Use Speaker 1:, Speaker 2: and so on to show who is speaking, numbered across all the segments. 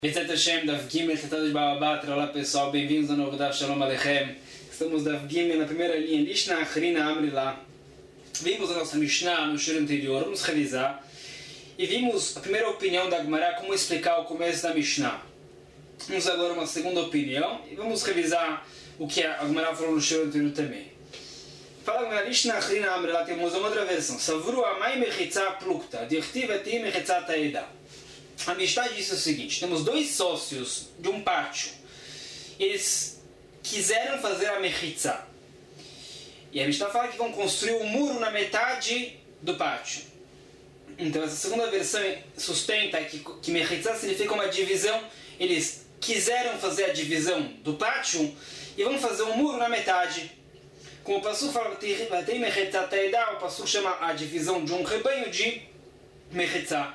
Speaker 1: Bezat Hashem, Daf Gimel, Tratado de Baba Batra. Olá pessoal, bem-vindos ao novo Daf Shalom Aleichem. Estamos Daf Gimel na primeira linha, Lishna Achrina Amrila. Vimos a nossa Mishnah no shur anterior, vamos revisar. E vimos a primeira opinião da Gemara, como explicar o começo da Mishnah. Vamos agora uma segunda opinião e vamos revisar o que a Gemara falou no shur anterior também. Fala na Lishna Achrina Amrila, temos uma outra versão. Savru amai mechitza plukta, dirtiv eti mechitza taeda. A Mishnah disse o seguinte: temos dois sócios de um pátio. Eles quiseram fazer a mechitza. E a Mishnah fala que vão construir um muro na metade do pátio. Então essa segunda versão sustenta que mechitza significa uma divisão. Eles quiseram fazer a divisão do pátio e vão fazer um muro na metade. Como o Passuco fala, tem mechitza taeda, o Passuco chama a divisão de um rebanho de mechitza.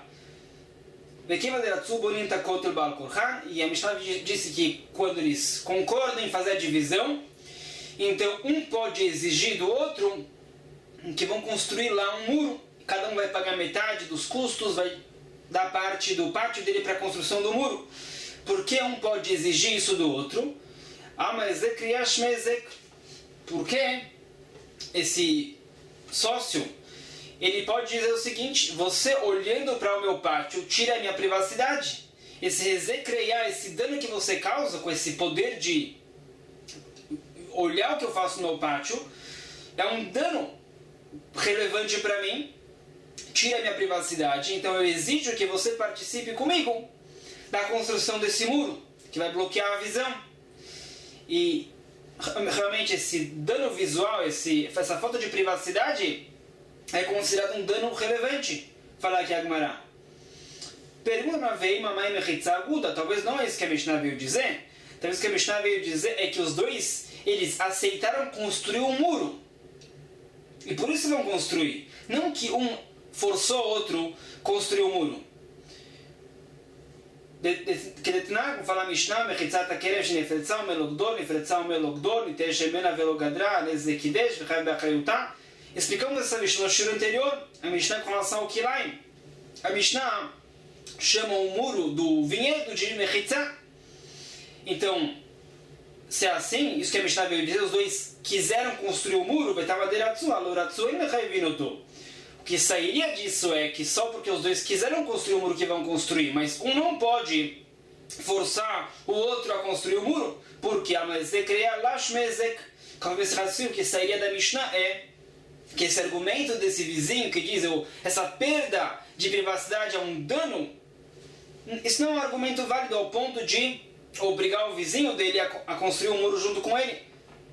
Speaker 1: E a Mishnah disse que quando eles concordam em fazer a divisão, então um pode exigir do outro que vão construir lá um muro, cada um vai pagar metade dos custos, vai dar parte do pátio dele para a construção do muro. Por que um pode exigir isso do outro? Porque esse sócio ele pode dizer o seguinte: você olhando para o meu pátio tira a minha privacidade. Esse rezecreiar, esse dano que você causa com esse poder de olhar o que eu faço no meu pátio, é um dano relevante para mim, tira a minha privacidade. Então eu exijo que você participe comigo da construção desse muro, que vai bloquear a visão. E realmente esse dano visual, essa falta de privacidade é considerado um dano relevante. Falar aqui a Gemara. Pergunta uma vez, mamãe mechitza aguda. Talvez não é isso que a Mishnah veio dizer. Talvez o que a Mishnah veio dizer é que os dois, eles aceitaram construir um muro. E por isso vão construir. Não que um forçou o outro a construir o muro. Que detnago fala a Mishnah, mechitza takerev shnefretza o melogdol, nefretza o melogdol, niteshemena velogadra, nezekidesh, vechai beachayutah. Explicamos essa Mishnah no shur anterior, a Mishnah com relação ao Kilaim. A Mishnah chama o muro do vinhedo de Mechitza. Então, se é assim, isso que a Mishnah veio dizer, os dois quiseram construir o muro, o que sairia disso é que só porque os dois quiseram construir o muro que vão construir, mas um não pode forçar o outro a construir o muro, porque a Mezek Reya Lashmezek, o que sairia da Mishnah é que esse argumento desse vizinho que diz essa perda de privacidade é um dano, isso não é um argumento válido ao ponto de obrigar o vizinho dele a construir um muro junto com ele.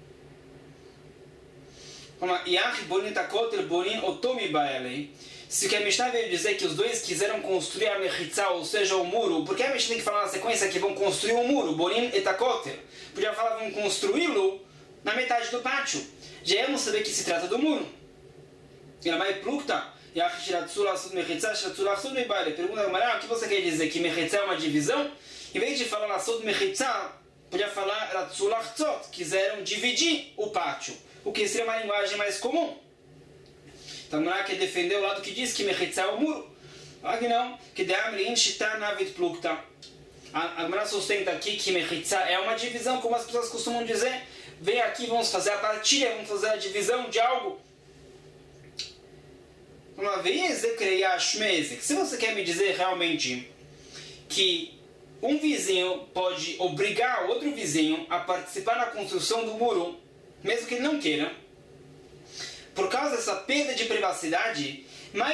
Speaker 1: Se o que a Mishnah veio dizer que os dois quiseram construir a mechitza, ou seja, o muro, por que a Mishnah tem que falar na sequência que vão construir um muro? Borin etakoter. Podia falar vão construí-lo na metade do pátio. Já íamos saber que se trata do muro. Pergunta a Gemara, o que você quer dizer? Que mechitza é uma divisão? Em vez de falar lassud mechitza, podia falar ratzulachtzot, quiseram dividir o pátio, o que seria uma linguagem mais comum. Então a Gemara quer defender o lado que diz que mechitza é o muro. Aqui não, que de amrin shita navit plukta. A Gemara sustenta aqui que mechitza é uma divisão, como as pessoas costumam dizer. Vem aqui, vamos fazer a partilha, vamos fazer a divisão de algo. Uma vez, se você quer me dizer realmente que um vizinho pode obrigar outro vizinho a participar na construção do muro, mesmo que ele não queira, por causa dessa perda de privacidade,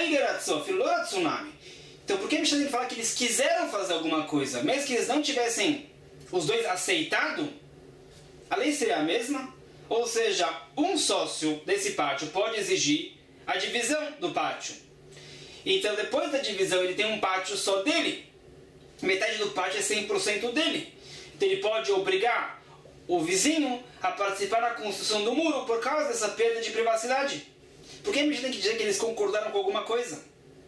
Speaker 1: então por que me tem que falar que eles quiseram fazer alguma coisa, mesmo que eles não tivessem os dois aceitado? A lei seria a mesma, ou seja, um sócio desse pátio pode exigir a divisão do pátio. Então, depois da divisão, ele tem um pátio só dele. Metade do pátio é 100% dele. Então, ele pode obrigar o vizinho a participar na construção do muro por causa dessa perda de privacidade. Por que a gente tem que dizer que eles concordaram com alguma coisa?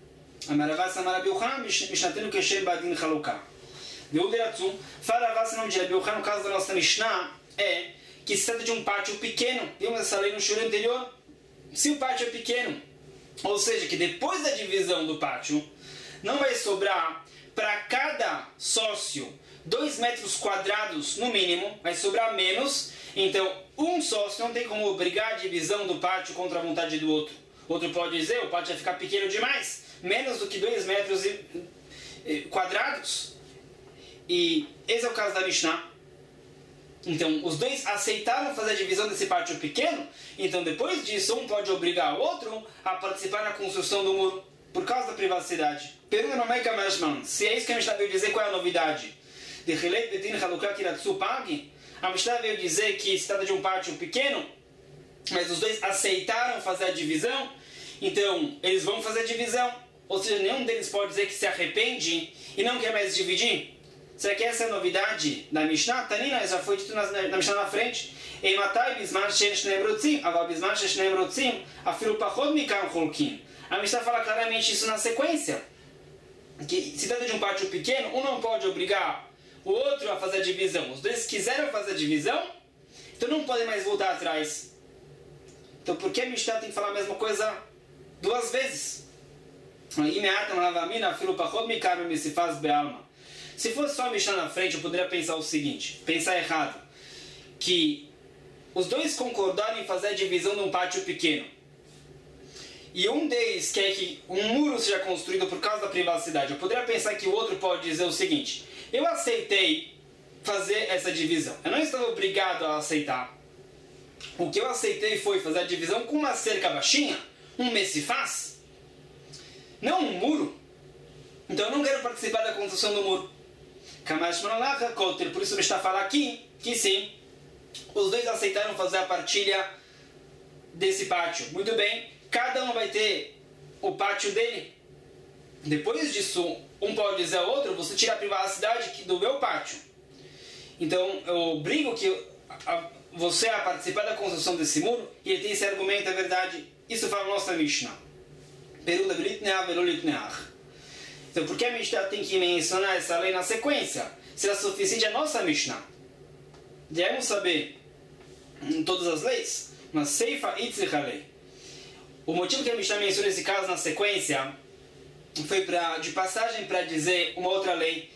Speaker 1: Faravas não de no caso da nossa Mishnah, é que se trata de um pátio pequeno. Vimos essa lei no shur anterior. Se o pátio é pequeno, ou seja, que depois da divisão do pátio não vai sobrar para cada sócio 2 metros quadrados no mínimo, vai sobrar menos. Então, um sócio não tem como obrigar a divisão do pátio contra a vontade do outro. Outro pode dizer, o pátio vai ficar pequeno demais, menos do que 2 metros quadrados. E esse é o caso da Mishnah. Então, os dois aceitaram fazer a divisão desse pátio pequeno. Então, depois disso, um pode obrigar o outro a participar na construção do muro, por causa da privacidade. Pergunta no Meika Meshman, se é isso que a Mishnah veio dizer, qual é a novidade? De Hilei Bedin Halukah Kiratsu Pag, a Mishnah veio dizer que se trata de um pátio pequeno, mas os dois aceitaram fazer a divisão, então eles vão fazer a divisão. Ou seja, nenhum deles pode dizer que se arrepende e não quer mais dividir. Será que essa é a novidade da Mishnah? Tanina, já foi dito na Mishnah na frente. Em Matai Bisman Shen Shneim Rotzim, Aval Bisman Shen Shneim Rotzim, Afilu Pachod Mikam Cholkim. A Mishnah fala claramente isso na sequência. Que se trata de um pátio pequeno, um não pode obrigar o outro a fazer a divisão. Os dois quiseram fazer a divisão, então não podem mais voltar atrás. Então por que a Mishnah tem que falar a mesma coisa 2 vezes? Se fosse só a Mishnah na frente, eu poderia pensar o seguinte, pensar errado, que os dois concordaram em fazer a divisão de um pátio pequeno. E um deles quer que um muro seja construído por causa da privacidade. Eu poderia pensar que o outro pode dizer o seguinte, eu aceitei fazer essa divisão. Eu não estava obrigado a aceitar. O que eu aceitei foi fazer a divisão com uma cerca baixinha, um messifaz, não um muro. Então eu não quero participar da construção do muro. Por isso me está falando aqui que sim, os dois aceitaram fazer a partilha desse pátio. Muito bem, cada um vai ter o pátio dele. Depois disso, um pode dizer ao outro, você tira a privacidade do meu pátio. Então eu obrigo você a participar da construção desse muro, e ele tem esse argumento, é verdade. Isso fala a nossa Mishnah. Pergunta então, por que a Mishnah tem que mencionar essa lei na sequência? Será suficiente a nossa Mishnah? Devemos saber em todas as leis, mas Seifa Itzrich lei. O motivo que a Mishnah menciona esse caso na sequência foi de passagem para dizer uma outra lei.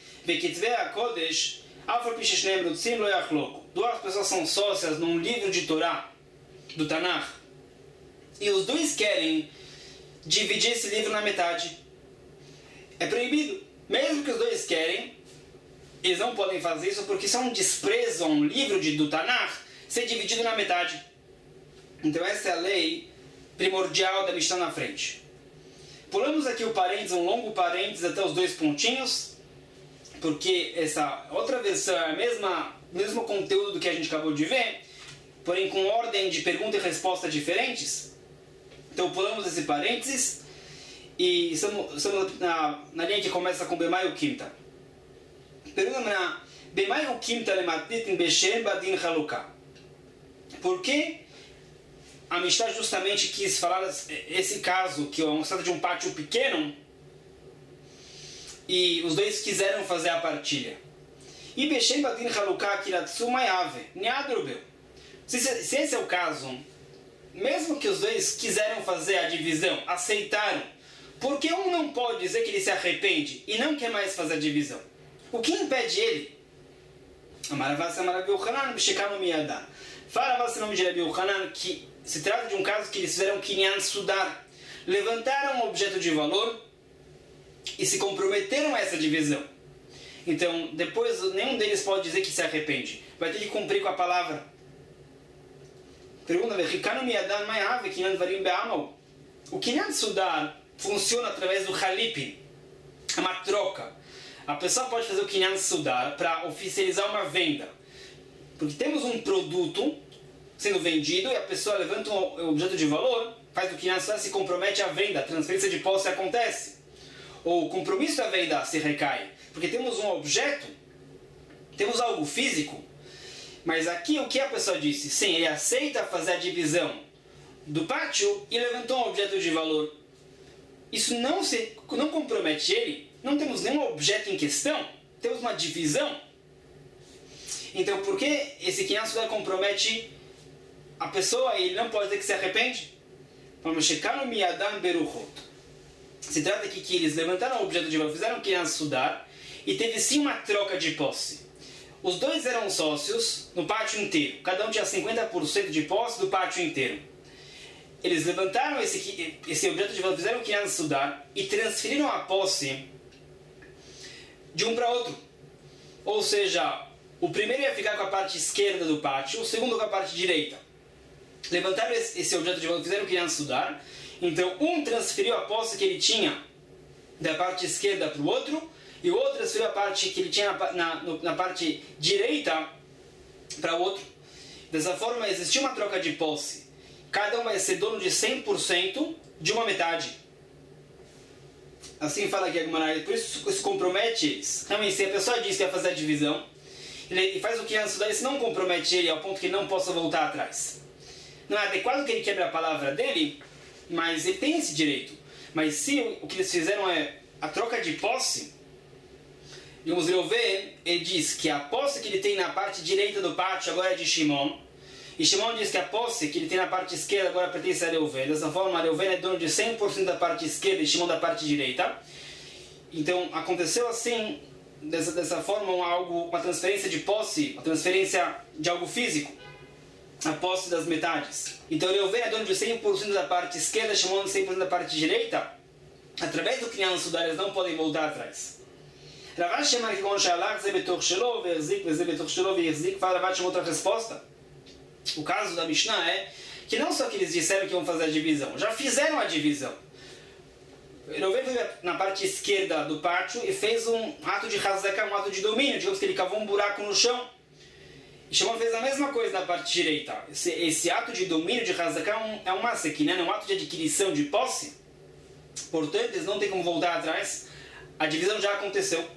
Speaker 1: Duas pessoas são sócias num livro de Torá, do Tanakh, e os dois querem dividir esse livro na metade. É proibido. Mesmo que os dois querem, eles não podem fazer isso porque isso é um desprezo a um livro do Tanakh ser dividido na metade. Então essa é a lei primordial da Mishnah na frente. Pulamos aqui o parênteses, um longo parênteses até os 2 pontinhos, porque essa outra versão é o mesmo conteúdo do que a gente acabou de ver, porém com ordem de pergunta e resposta diferentes. Então pulamos esse parênteses e estamos na linha que começa com Bemai Ukimta. Pergunta Bemai Ukimta lematit beshem badin halukah. Por que a Mishnah justamente quis falar esse caso, que é uma trata de um pátio pequeno, e os dois quiseram fazer a partilha? E Beshem Badin Halukah Kiratsu Mayave Niadrubel. Se esse é o caso, mesmo que os dois quiseram fazer a divisão, aceitaram, por que um não pode dizer que ele se arrepende e não quer mais fazer a divisão? O que impede ele? Amaravasa Marabi Uchanan Bishekanu Miyadan. Fala o nome de Rabi Uchanan que se trata de um caso que eles fizeram Kinyan Sudar, levantaram um objeto de valor e se comprometeram a essa divisão. Então, depois, nenhum deles pode dizer que se arrepende. Vai ter que cumprir com a palavra. Pergunta, o Kinyan Sudar funciona através do Halipin, é uma troca. A pessoa pode fazer o Kinyan Sudar para oficializar uma venda. Porque temos um produto sendo vendido e a pessoa levanta um objeto de valor, faz o Kinyan Sudar, se compromete à venda, a transferência de posse acontece. Ou o compromisso da venda se recai. Porque temos um objeto, temos algo físico, mas aqui o que a pessoa disse? Sim, ele aceita fazer a divisão do pátio e levantou um objeto de valor. Isso não compromete ele, não temos nenhum objeto em questão, temos uma divisão. Então por que esse Kinyan Sudar compromete a pessoa e ele não pode dizer que se arrepende? Vamos checar no Miyadan Beruchot. Se trata aqui que eles levantaram o objeto de valor, fizeram Kinyan Sudar, e teve sim uma troca de posse. Os dois eram sócios no pátio inteiro. Cada um tinha 50% de posse do pátio inteiro. Eles levantaram esse objeto de valor, fizeram o Kinyan Sudar e transferiram a posse de um para outro. Ou seja, o primeiro ia ficar com a parte esquerda do pátio, o segundo com a parte direita. Levantaram esse objeto de valor, fizeram o Kinyan Sudar. Então, um transferiu a posse que ele tinha da parte esquerda para o outro, e o outro transferiu a parte que ele tinha na parte direita para o outro. Dessa forma, existiu uma troca de posse. Cada um vai ser dono de 100% de uma metade. Assim fala aqui a Gemara. Por isso se compromete eles. Realmente, se a pessoa diz que vai fazer a divisão, ele faz o que antes daí, isso não compromete ele ao ponto que ele não possa voltar atrás. Não é adequado que ele quebre a palavra dele, mas ele tem esse direito. Mas se o que eles fizeram é a troca de posse, vamos ver, ele diz que a posse que ele tem na parte direita do pátio agora é de Shimon. E Shimon diz que a posse que ele tem na parte esquerda agora pertence a Reuven. Dessa forma, Reuven é dono de 100% da parte esquerda e Shimon da parte direita. Então, aconteceu assim, dessa forma, uma transferência de posse, uma transferência de algo físico. A posse das metades. Então, Reuven é dono de 100% da parte esquerda, Shimon de 100% da parte direita. Através do Kinyan Sudar, eles não podem voltar atrás. Ravash chama aqui com Shalach, Zebetoch Shelo, Verzik, Zebetoch Shelo, Verzik, fala Ravash outra resposta. O caso da Mishnah é que não só que eles disseram que iam fazer a divisão, já fizeram a divisão. Reuven foi na parte esquerda do pátio e fez um ato de Hazaka, um ato de domínio, digamos que ele cavou um buraco no chão. E Shimon fez a mesma coisa na parte direita. Esse ato de domínio de Hazaka é um masek, né? Um ato de adquisição de posse. Portanto, eles não têm como voltar atrás. A divisão já aconteceu.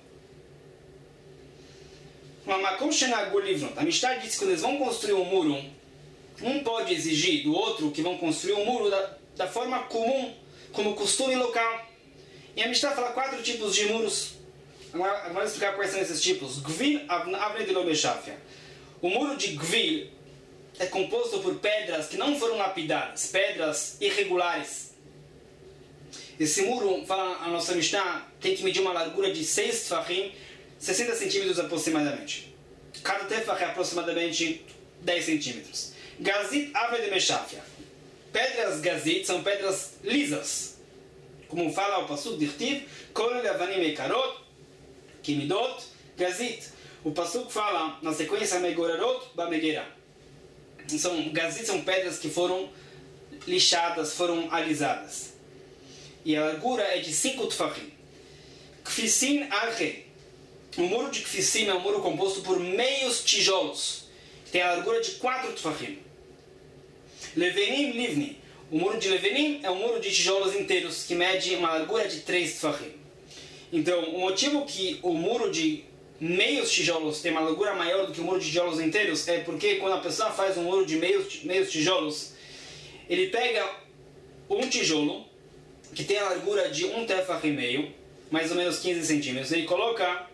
Speaker 1: A Mishnah diz que quando eles vão construir um muro, um pode exigir do outro que vão construir um muro da forma comum, como costume local. E a Mishnah fala 4 tipos de muros. Agora vamos explicar quais são esses tipos. Gvil, Avne de Lomeshafia. O muro de Gvil é composto por pedras que não foram lapidadas, pedras irregulares. Esse muro, fala a nossa Mishnah, tem que medir uma largura de 6 tfachim, 60 centímetros aproximadamente. Cada tefach é aproximadamente 10 centímetros. Gazit Ave de Meshafia. Pedras gazit são pedras lisas. Como fala o Pasuk Dirtiv, Kol Levanim Ekarot, Kimidot, Gazit. O Pasuk fala na sequência Megorarot, Bamegera. Gazit são pedras que foram lixadas, foram alisadas. E a largura é de 5 tfachim. Kfisin Arche. O muro de Kfisin é um muro composto por meios tijolos. Tem a largura de 4 tfachim. Levenim Livni. O muro de Levenim é um muro de tijolos inteiros que mede uma largura de 3 tfachim. Então, o motivo que o muro de meios tijolos tem uma largura maior do que o muro de tijolos inteiros é porque quando a pessoa faz um muro de meios tijolos, ele pega um tijolo que tem a largura de 1 tefach e meio, mais ou menos 15 centímetros. Ele coloca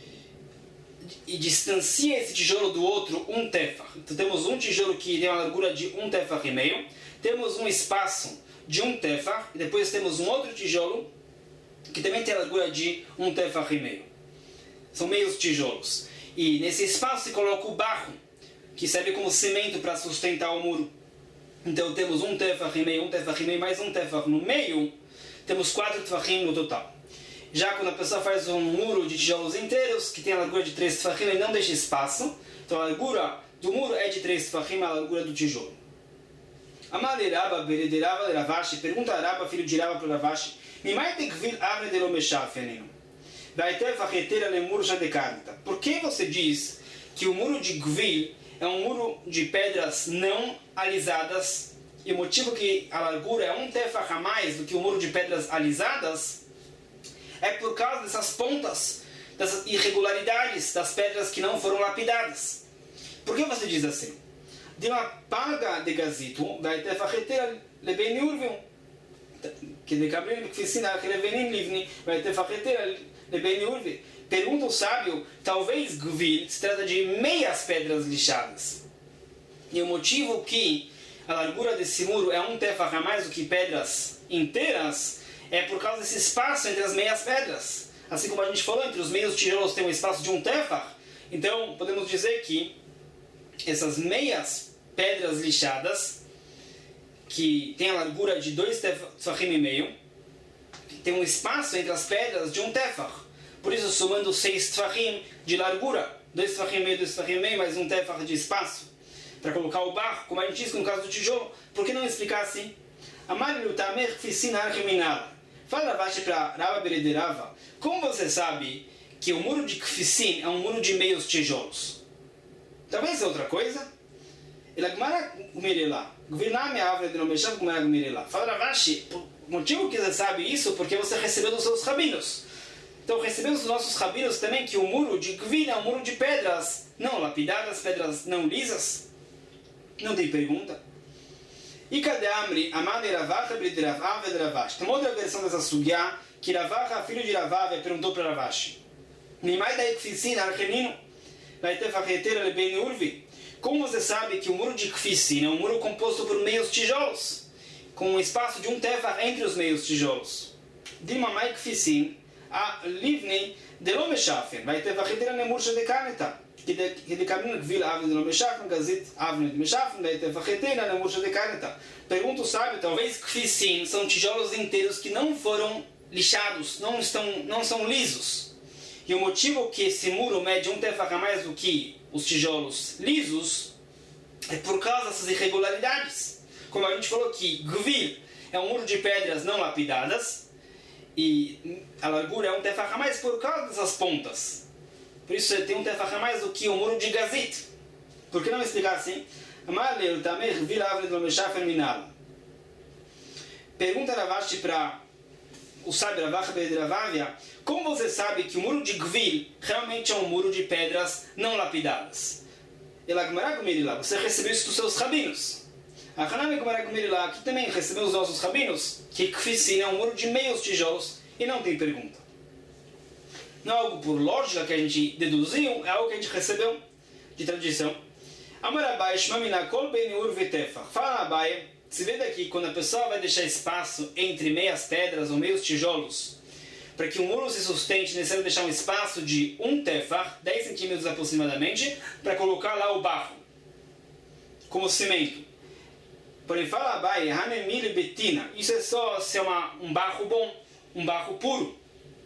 Speaker 1: e distancia esse tijolo do outro 1 tefach. Então temos um tijolo que tem uma largura de 1 tefach e meio, temos um espaço de 1 tefach, e depois temos um outro tijolo que também tem a largura de 1 tefach e meio. São meios tijolos. E nesse espaço se coloca o barro, que serve como cimento para sustentar o muro. Então temos 1 tefach e meio, 1 tefach e meio, mais 1 tefach no meio, temos 4 tefachim no total. Já quando a pessoa faz um muro de tijolos inteiros, que tem a largura de 3 tefachim, ele não deixa espaço. Então a largura do muro é de 3 tefachim, a largura do tijolo. Amale Rabba, Berede Rabba, Ravashi, pergunta a Rabba, filho de Rabba, para Ravashi, Mimai tekvil avne de lomeshaf, anino. Por que você diz que o muro de Gvil é um muro de pedras não alisadas e o motivo que a largura é 1 tefach a mais do que o muro de pedras alisadas é por causa dessas pontas, dessas irregularidades das pedras que não foram lapidadas? Por que você diz assim? De uma paga de gazito vai tefachetera leben yurvium que de cabelo que ensina que levenim livni vai tefachetera. Pergunta o sábio, talvez Gvil se trata de meias pedras lixadas. E o motivo que a largura desse muro é 1 tefach a mais do que pedras inteiras é por causa desse espaço entre as meias pedras. Assim como a gente falou, entre os meios tijolos tem um espaço de um tefach. Então, podemos dizer que essas meias pedras lixadas, que tem a largura de 2 tefachim e meio, tem um espaço entre as pedras de um tefach. Por isso, somando 6 tefachim de largura, 2 tefachim e meio, 2 tefachim e meio, mais um tefach de espaço, para colocar o barro, como a gente disse no caso do tijolo. Por que não explicar assim? Fala Ravashi para Rava Berederava, como você sabe que o muro de Kfissin é um muro de meios tijolos? Talvez é outra coisa. Fala Ravashi, o motivo que você sabe isso é porque você recebeu dos seus rabinos. Então recebemos dos nossos rabinos também que o muro de Gvin é um muro de pedras não lapidadas, pedras não lisas. Não tem pergunta. E cadê Amri? Amade Ravacha Brit Ravav de Ravash. Tem uma outra versão dessa sugya que Ravacha, filho de Ravav, perguntou para Ravashi. Nimai daí Kfissin archenino vai ter facheteira lebem urvi. Como você sabe que o muro de Kfissin é um muro composto por meios tijolos, com um espaço de um tefach entre os meios tijolos? Dimamai Kfissin a livnei de lo meshafen vai ter facheteira nemursha de caneta. Pergunta o sábio, talvez Kfissin são tijolos inteiros que não foram lixados, não são lisos. E o motivo que esse muro mede um tefach a mais do que os tijolos lisos é por causa dessas irregularidades. Como a gente falou que Gvil é um muro de pedras não lapidadas e a largura é um tefach a mais por causa dessas pontas. Por isso tem um tefach a mais do que o muro de Gazit. Por que não explicar assim? Pergunta Ravashi para o sábio Ravacha Bederavavia, como você sabe que o muro de Gvil realmente é um muro de pedras não lapidadas? Você recebeu isso dos seus rabinos. Aqui também recebeu os nossos rabinos, que Kfissin é um muro de meios tijolos e não tem pergunta. Não é algo por lógica que a gente deduziu, é algo que a gente recebeu de tradição. Fala Abai, se vê daqui, quando a pessoa vai deixar espaço entre meias pedras ou meios tijolos, para que o muro se sustente, é necessário deixar um espaço de um tefach, 10 centímetros aproximadamente, para colocar lá o barro, como cimento. Porém, fala Abai, Hanemir Betina, isso é só se é um barro bom, um barro puro.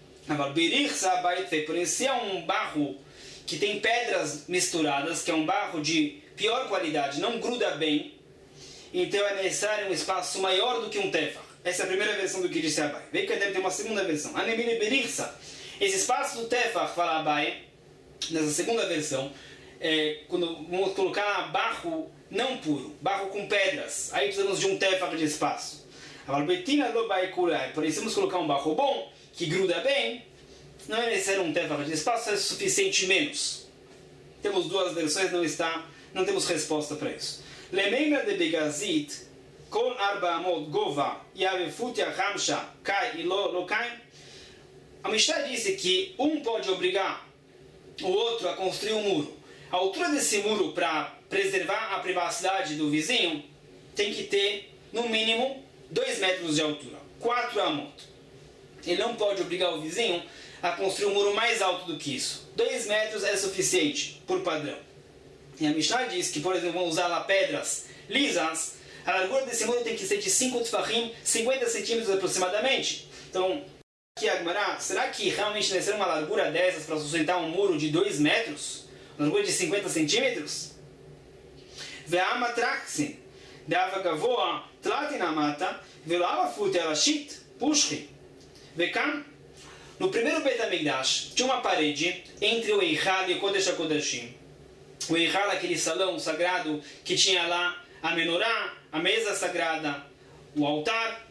Speaker 1: Porém, se é um barro que tem pedras misturadas, que é um barro de pior qualidade, não gruda bem, então é necessário um espaço maior do que um tefach. Essa é a primeira versão do que disse Abai. Vê que deve ter uma segunda versão. Esse espaço do tefach, fala Abai, nessa segunda versão, quando vamos colocar barro não puro, barro com pedras, aí precisamos de um tefach de espaço. Porém, se vamos colocar um barro bom, que gruda bem, não é necessário um tefach de espaço, é suficiente menos. Temos duas versões, não temos resposta para isso. Lemeimra de Begazit, Kol Arba Amot Gova, Yavefutia Hamsha, Kai e Lokai. A Mishnah disse que um pode obrigar o outro a construir um muro. A altura desse muro, para preservar a privacidade do vizinho, tem que ter, no mínimo, 2 metros de altura, 4 amot. Ele não pode obrigar o vizinho a construir um muro mais alto do que isso. 2 metros é suficiente, por padrão. E a Mishnah diz que, por exemplo, vamos usar lá pedras lisas, a largura desse muro tem que ser de 5 tefachim, 50 centímetros aproximadamente. Então, aqui Agmará, será que realmente deve ser uma largura dessas para sustentar um muro de 2 metros? Uma largura de 50 centímetros? Ve'ama traksin, de'ava gavoa, tlatina mata, ve'lava fute alashit, pushri. Ve'kam, no primeiro Beit HaMikdash, tinha uma parede entre o Eichal e o Kodesh HaKodashim. O Eichal, aquele salão sagrado que tinha lá a menorá, a mesa sagrada, o altar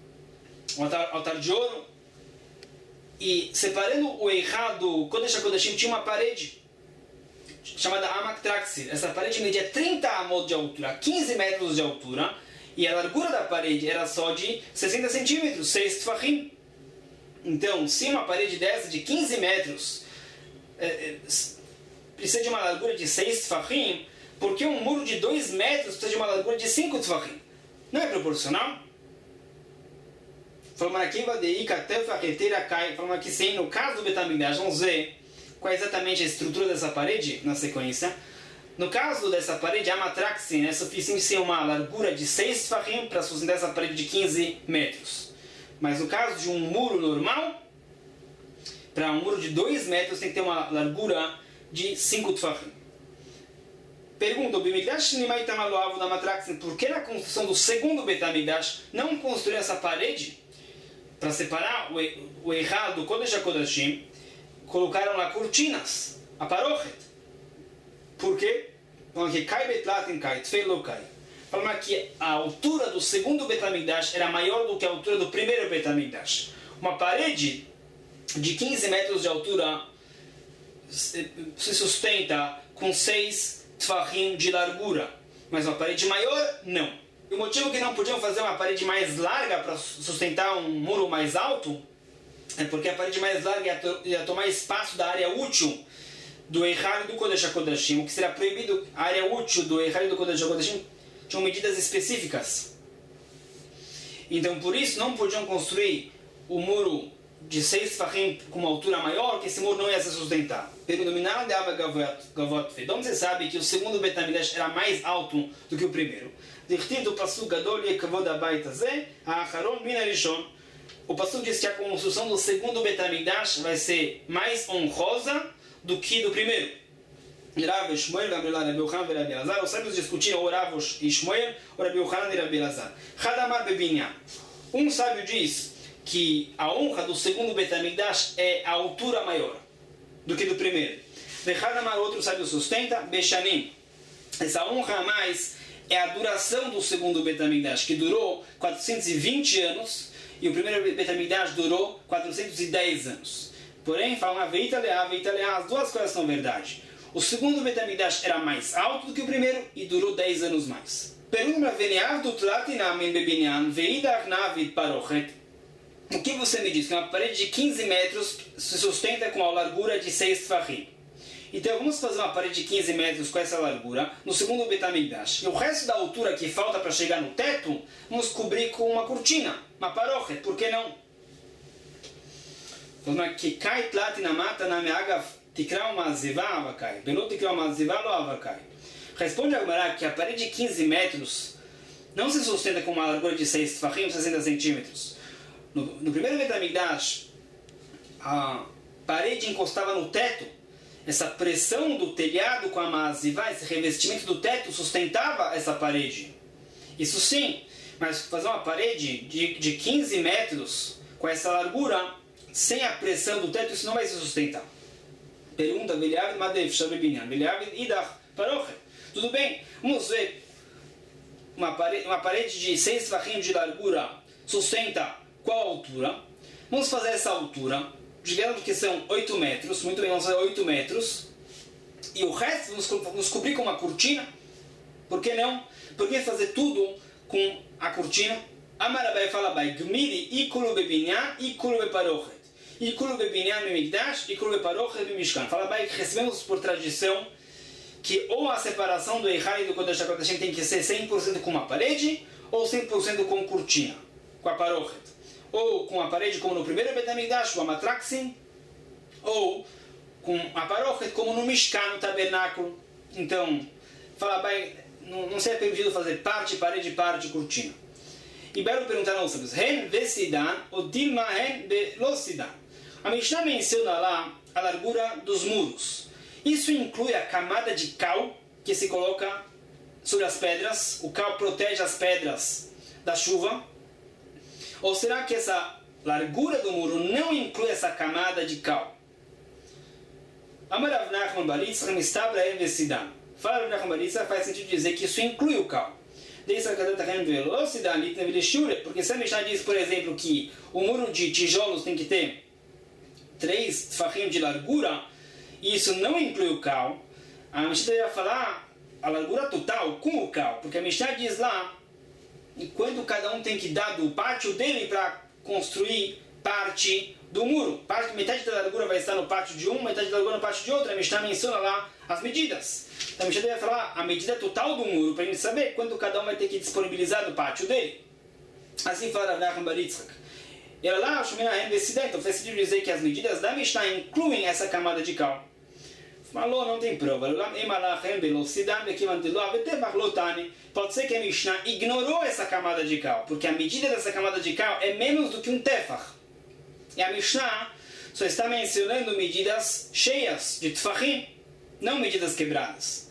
Speaker 1: de ouro. E separando o Eichal do Kodesh HaKodashim tinha uma parede chamada Amak Traxir. Essa parede media 30 amot de altura, 15 metros de altura, e a largura da parede era só de 60 centímetros, 6 tefachim. Então, se uma parede dessa de 15 metros precisa de uma largura de 6 tefachim, porque um muro de 2 metros precisa de uma largura de 5 tefachim? Não é proporcional? Falamos que sim, no caso do Betamigdash, vamos ver qual é exatamente a estrutura dessa parede na sequência. No caso dessa parede, a matraxin é suficiente ser uma largura de 6 tfachim para sustentar essa parede de 15 metros. Mas no caso de um muro normal, para um muro de 2 metros tem que ter uma largura de 5 tfachim. Pergunta, por que na construção do segundo Betamigdash não construir essa parede para separar o Eichal do Kodesh HaKodashim? Colocaram lá cortinas, a parochet. Por quê? Falando que falando que a altura do segundo Betamigdash era maior do que a altura do primeiro Betamigdash. Uma parede de 15 metros de altura se sustenta com 6 tfachim de largura, mas uma parede maior, não. E o motivo que não podiam fazer uma parede mais larga para sustentar um muro mais alto é porque a parede mais larga ia tomar espaço da área útil do Eichal e do Kodesh HaKodashim. O que será proibido, a área útil do Eichal e do Kodesh HaKodashim, tinham medidas específicas. Então, por isso, não podiam construir o muro de 6 tfachim com uma altura maior, que esse muro não ia se sustentar. Pergunta, de onde você sabe que o segundo Betamigdash era mais alto do que o primeiro? O pastor diz que a construção do segundo Betamigdash vai ser mais honrosa do que do primeiro. Rav Shmuel, Rabi Yochanan e Rabi Elazar. Os sábios discutiram o Rav Shmuel, o Rabi Yochanan e Rabi Elazar. Hadamar bebinyan. Um sábio diz que a honra do segundo Betamigdash é a altura maior do que do primeiro. Hadamar, outro sábio sustenta, Beshanim. Essa honra a mais é a duração do segundo Betamigdash, que durou 420 anos, e o primeiro Betamigdash durou 410 anos. Porém, falam Veita Leá, as duas coisas são verdade. O segundo Betamigdash era mais alto do que o primeiro e durou 10 anos mais. Pergunta o que você me diz? Que uma parede de 15 metros se sustenta com a largura de 6 tfachim. Então vamos fazer uma parede de 15 metros com essa largura no segundo Betamigdash. E o resto da altura que falta para chegar no teto, vamos cobrir com uma cortina, uma parochet. Por que não? Que cai platina mata na minha água, tikra uma zivá avacai. Belo tikra uma zivá lo avacai. Responde a Gemara que a parede de 15 metros não se sustenta com uma largura de 6 tfachim, 60 centímetros. No primeiro Betamigdash, a parede encostava no teto. Essa pressão do telhado com a mazivá, esse revestimento do teto, sustentava essa parede. Isso sim, mas fazer uma parede de 15 metros com essa largura, sem a pressão do teto, isso não vai se sustentar. Pergunta, tudo bem, vamos ver. Uma parede de 6 tfachim de largura sustenta qual altura? Vamos fazer essa altura, digamos que são 8 metros, muito bem, vamos fazer 8 metros, e o resto vamos cobrir com uma cortina. Por que não? Por que fazer tudo com a cortina? Amarabai fala bai, gmiri ikulu bebinyan, ikulu beparochet. Ikulu bebinyan bemigdash, ikulu beparochet bemishkan. Fala bai que recebemos por tradição que ou a separação do Eichal e do Kodesh HaKodashim tem que ser 100% com uma parede, ou 100% com cortina, com a parochet. Ou com a parede como no primeiro Betamigdash, o Amatraxim, ou com a parochet como no Mishkan, no tabernáculo. Então, fala bem, não se é permitido fazer parte, parede, parte, cortina. E Belo perguntar aos sábios, Hen vesidan ou dilma hen velocidan. A Mishnah menciona lá a largura dos muros. Isso inclui a camada de cal que se coloca sobre as pedras. O cal protege as pedras da chuva. Ou será que essa largura do muro não inclui essa camada de cal? Amarav Nachman Baritzra mistabra investidan. Fala Rav Nachman Baritzra, faz sentido dizer que isso inclui o cal. Porque se a Mishnah diz, por exemplo, que o muro de tijolos tem que ter 3 tfachim de largura, e isso não inclui o cal, a Mishnah vai falar a largura total com o cal, porque a Mishnah diz lá quando cada um tem que dar do pátio dele para construir parte do muro. Metade da largura vai estar no pátio de um, metade da largura no pátio de outro. A Mishnah menciona lá as medidas. Então a Mishnah vai falar a medida total do muro, para a gente saber quando cada um vai ter que disponibilizar do pátio dele. Assim fala Rav Nachman Bar Yitzchak. Ela lá, então faz sentido dizer que as medidas da Mishnah incluem essa camada de cal. Falou, não tem prova. Pode ser que a Mishnah ignorou essa camada de cal, porque a medida dessa camada de cal é menos do que um tefach. E a Mishnah só está mencionando medidas cheias de tefachim, não medidas quebradas.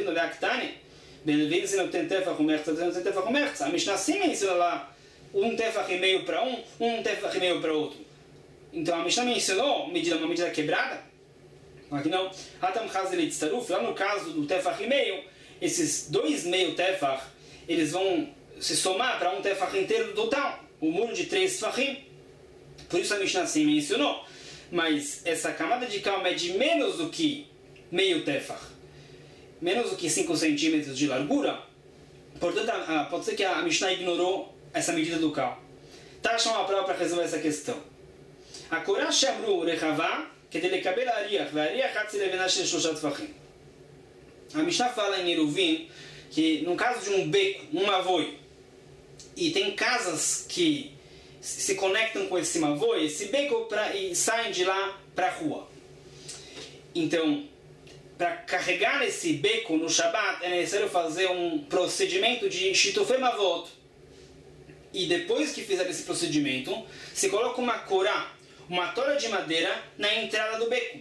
Speaker 1: A Mishnah sim menciona lá um tefach e meio para um tefach e meio para outro. Então a Mishnah mencionou uma medida quebrada. Aqui não. Lá no caso do tefach e meio, esses 2,5 tefach, eles vão se somar para um tefach inteiro do total, o muro de 3 tefachim. Por isso a Mishnah sim mencionou. Mas essa camada de cal mede menos do que meio tefach, menos do que 5 centímetros de largura. Portanto, pode ser que a Mishnah ignorou essa medida do cal. Tá achando uma prova para resolver essa questão. A Korah Shamru Rechavá, que dele cabelo ariach, variach hatzi levená shel shlosha tefachim. A Mishnah fala em Eruvin que no caso de um beco, um mavoi, e tem casas que se conectam com esse mavoi, esse beco e saem de lá para a rua. Então, para carregar esse beco no Shabat é necessário fazer um procedimento de shitufei mavot. E depois que fizer esse procedimento, se coloca uma korah, uma tora de madeira na entrada do beco.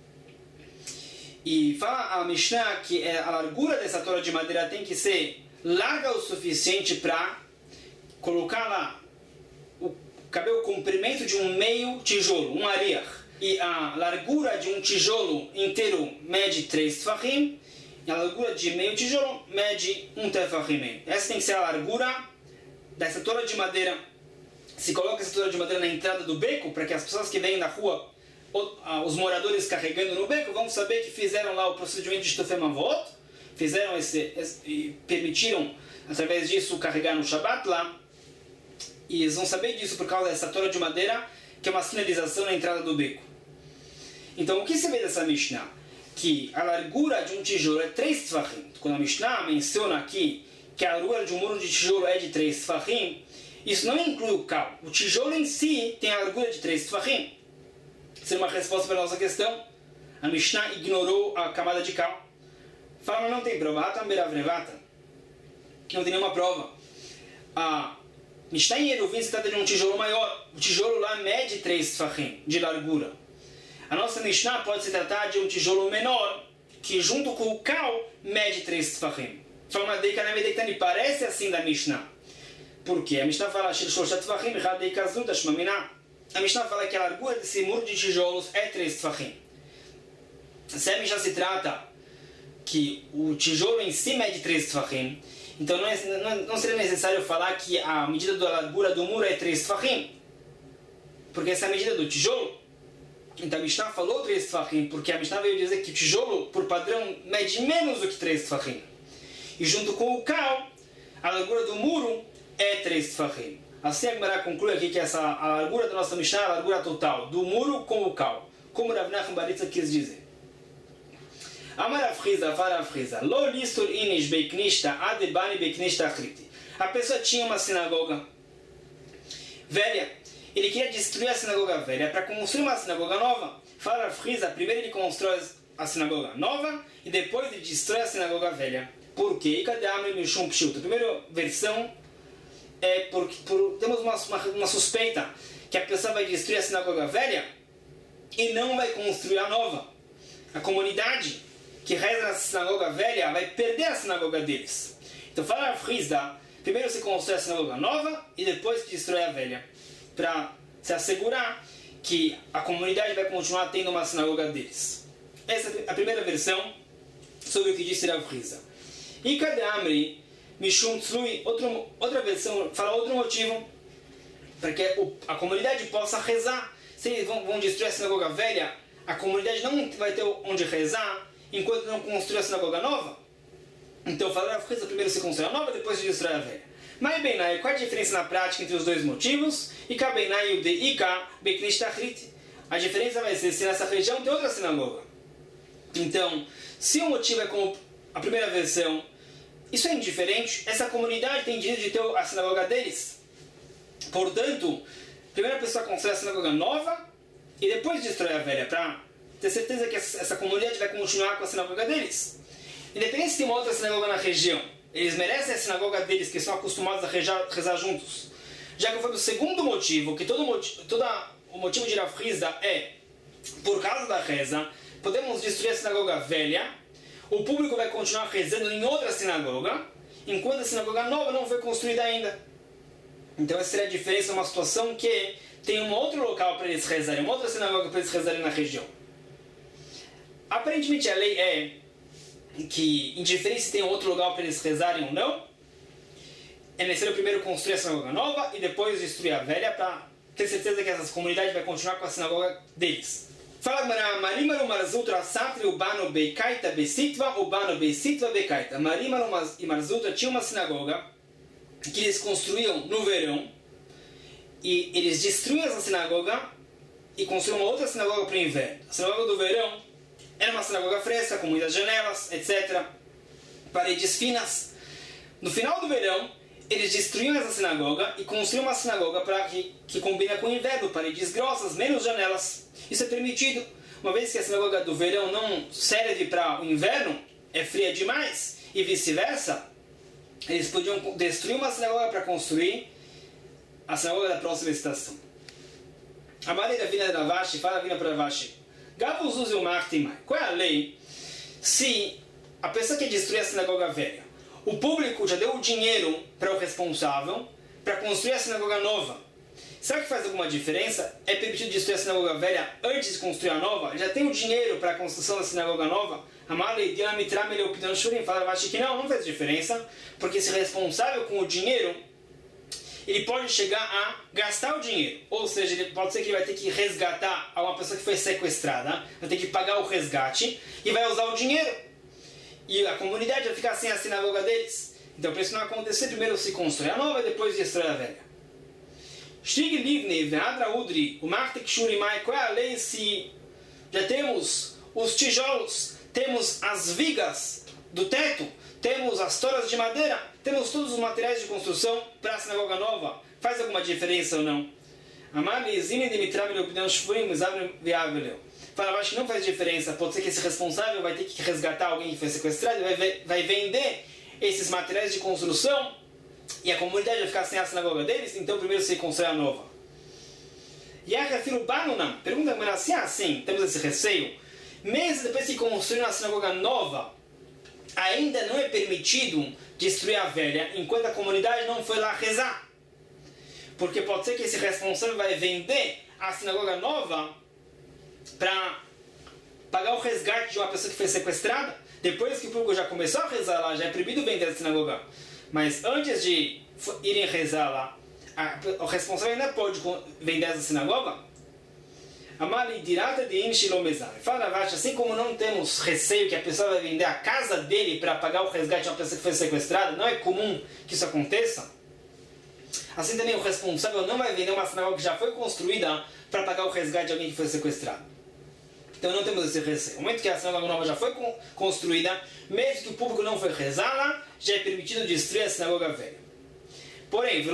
Speaker 1: E fala a Mishnah que a largura dessa tora de madeira tem que ser larga o suficiente para colocar lá, caber o comprimento de um meio tijolo, um ariach. E a largura de um tijolo inteiro mede 3 tefachim, e a largura de meio tijolo mede 1 tefach e meio. Essa tem que ser a largura dessa tora de madeira. Se coloca essa tora de madeira na entrada do beco, para que as pessoas que vêm na rua, os moradores carregando no beco, vão saber que fizeram lá o procedimento de Shitufei Mavot, fizeram e permitiram, através disso, carregar no Shabat lá. E eles vão saber disso por causa dessa tora de madeira, que é uma sinalização na entrada do beco. Então, o que se vê dessa Mishnah? Que a largura de um tijolo é 3 tefachim. Quando a Mishnah menciona aqui que a largura de um muro de tijolo é de 3 tefachim, isso não inclui o cal. O tijolo em si tem a largura de 3 tefachim. Seria uma resposta para a nossa questão. A Mishnah ignorou a camada de cal. Fala, não tem prova. Não tem nenhuma prova. A Mishnah em Eruvin se trata de um tijolo maior. O tijolo lá mede 3 tefachim de largura. A nossa Mishnah pode se tratar de um tijolo menor, que junto com o cal mede 3 tefachim. Fala, parece assim da Mishnah. Por quê? A Mishnah fala a Mishnah fala que a largura desse muro de tijolos é 3 tefachim. Se a Mishnah se trata que o tijolo em si mede 3 tefachim, então não seria necessário falar que a medida da largura do muro é 3 tefachim, porque essa é a medida do tijolo. Então a Mishnah falou 3 tefachim, porque a Mishnah veio dizer que o tijolo, por padrão, mede menos do que 3 tefachim. E junto com o cal, a largura do muro é 3 tefachim. Assim a Gemara conclui aqui que a largura da nossa Mishnah é a largura total, do muro com o cal. Como Rav Nachman Baritza quis dizer. Amar Rav Chizda, fala Rav Chizda, Lo listur inish beiknishta adebani beiknishta achriti. A pessoa tinha uma sinagoga velha. Ele queria destruir a sinagoga velha para construir uma sinagoga nova. Fala Rav Chizda, primeiro ele constrói a sinagoga nova e depois ele destrói a sinagoga velha. Por quê? A primeira versão é porque temos uma suspeita que a pessoa vai destruir a sinagoga velha e não vai construir a nova. A comunidade que reza na sinagoga velha vai perder a sinagoga deles. Então fala Rav Chizda, primeiro se constrói a sinagoga nova e depois se destrói a velha, para se assegurar que a comunidade vai continuar tendo uma sinagoga deles. Essa é a primeira versão sobre o que disse Rav Chizda. E Kadei Amri Mishum Tzlui, outra versão, fala outro motivo, para que a comunidade possa rezar. Se eles vão destruir a sinagoga velha, a comunidade não vai ter onde rezar enquanto não construir a sinagoga nova. Então fala Rav Chizda, primeiro se constrói a nova, depois se destrói a velha. Mas Benai, qual a diferença na prática entre os dois motivos? Ika Benai e o de Ika Beknish Tachrit. A diferença vai ser se nessa região tem outra sinagoga. Então, se o motivo é como a primeira versão, isso é indiferente. Essa comunidade tem direito de ter a sinagoga deles. Portanto, Primeiro a pessoa constrói a sinagoga nova e depois destrói a velha, para ter certeza que essa comunidade vai continuar com a sinagoga deles. Independente se tem uma outra sinagoga na região, eles merecem a sinagoga deles, que são acostumados a rezar juntos. Já que foi o segundo motivo, que todo o motivo de Rav Hizda é por causa da reza, podemos destruir a sinagoga velha, o público vai continuar rezando em outra sinagoga, enquanto a sinagoga nova não foi construída ainda. Então essa seria a diferença, uma situação que tem um outro local para eles rezarem, uma outra sinagoga para eles rezarem na região. Aparentemente a lei é que, indiferente se tem outro lugar para eles rezarem ou não, é necessário primeiro construir a sinagoga nova e depois destruir a velha para ter certeza que essas comunidades vão continuar com a sinagoga deles. Fala Gmará, Marimaru Marzutra Satri Ubano Beikaita Besitva Ubano Besitva Beikaita. Marimaru e Marzutra tinham uma sinagoga que eles construíam no verão e eles destruíam essa sinagoga e construíam uma outra sinagoga para o inverno. A sinagoga do verão era uma sinagoga fresca, com muitas janelas, etc. Paredes finas. No final do verão, eles destruíam essa sinagoga e construíam uma sinagoga que combina com o inverno, paredes grossas, menos janelas. Isso é permitido. Uma vez que a sinagoga do verão não serve para o inverno, é fria demais, e vice-versa, eles podiam destruir uma sinagoga para construir a sinagoga da próxima estação. A maneira vinda da Ravashi, fala vinda para Ravashi. Gavus usa o Martimai. Qual é a lei? Se a pessoa que destruir a sinagoga velha, o público já deu o dinheiro para o responsável para construir a sinagoga nova. Será que faz alguma diferença? É permitido destruir a sinagoga velha antes de construir a nova? Ele já tem o dinheiro para a construção da sinagoga nova? Amalei, Diamitram, ele opinando Shurim, fala que não faz diferença, porque esse responsável com o dinheiro, ele pode chegar a gastar o dinheiro. Ou seja, pode ser que ele vai ter que resgatar uma pessoa que foi sequestrada, vai ter que pagar o resgate e vai usar o dinheiro. E a comunidade vai ficar sem a sinagoga deles. Então, para isso não acontecer, primeiro se constrói a nova e depois destrói a velha. Shtig Livnei, Veadra Udri, o Martek Shurimai, qual é a lei se já temos os tijolos, temos as vigas do teto, temos as toras de madeira, temos todos os materiais de construção para a sinagoga nova. Faz alguma diferença ou não? Amalizine de Mitram e opinião Shfurim, Zavne Viaveleu. Fala, acho que não faz diferença. Pode ser que esse responsável vai ter que resgatar alguém que foi sequestrado, vai vender esses materiais de construção e a comunidade vai ficar sem a sinagoga deles, então primeiro se constrói a nova. E a refiro Banunam, pergunta se é assim, temos esse receio, mesmo depois que construíram a sinagoga nova, ainda não é permitido destruir a velha enquanto a comunidade não foi lá rezar. Porque pode ser que esse responsável vai vender a sinagoga nova para pagar o resgate de uma pessoa que foi sequestrada. Depois que o público já começou a rezar lá, já é proibido vender a sinagoga. Mas antes de irem rezar lá, o responsável ainda pode vender essa sinagoga. Amali dirata de Inshilomezar. Fala, Ravashi, assim como não temos receio que a pessoa vai vender a casa dele para pagar o resgate de uma pessoa que foi sequestrada, não é comum que isso aconteça. Assim também o responsável não vai vender uma sinagoga que já foi construída para pagar o resgate de alguém que foi sequestrado. Então não temos esse receio. No momento que a sinagoga nova já foi construída, mesmo que o público não foi rezar lá, já é permitido destruir a sinagoga velha. Porém,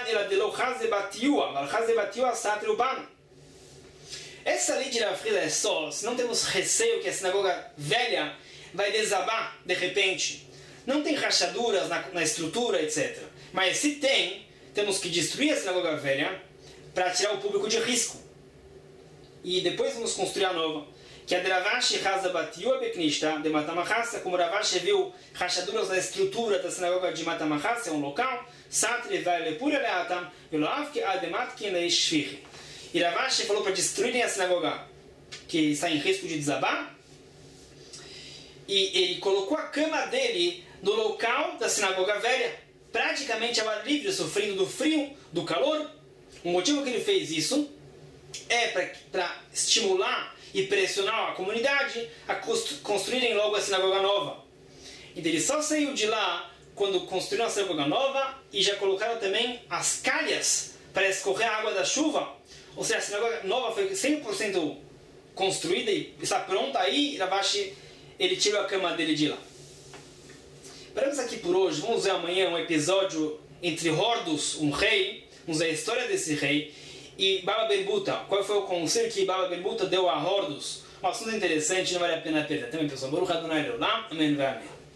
Speaker 1: essa lei de Rav Hizda é só se não temos receio que a sinagoga velha vai desabar de repente. Não tem rachaduras na estrutura, etc. Mas se tem, temos que destruir a sinagoga velha para tirar o público de risco. E depois vamos construir a nova. Que a de Ravashi Haza Batiua Beknishta de Matamachassa, como Ravashi viu rachaduras na estrutura da sinagoga de Matamachassa, é um local, Satri vai lepura leatam, Eloavke ademat kinei shvichi. E Ravashi falou para destruírem a sinagoga que está em risco de desabar, e ele colocou a cama dele no local da sinagoga velha, praticamente ao ar livre, sofrendo do frio, do calor. O motivo que ele fez isso é para estimular e pressionar a comunidade a construírem logo a sinagoga nova. Então ele só saiu de lá quando construíram a sinagoga nova e já colocaram também as calhas para escorrer a água da chuva. Ou seja, a sinagoga nova foi 100% construída e está pronta aí, Ravashi, ele tirou a cama dele de lá. Paramos aqui por hoje, vamos ver amanhã um episódio entre Hordos, um rei, vamos ver a história desse rei, E Baba Ben Buta, qual foi o conselho que Baba Ben Buta deu a Hordos? Um assunto interessante, não vale a pena perder. Também, pessoal. Baruch Adonai Leolam. Amém.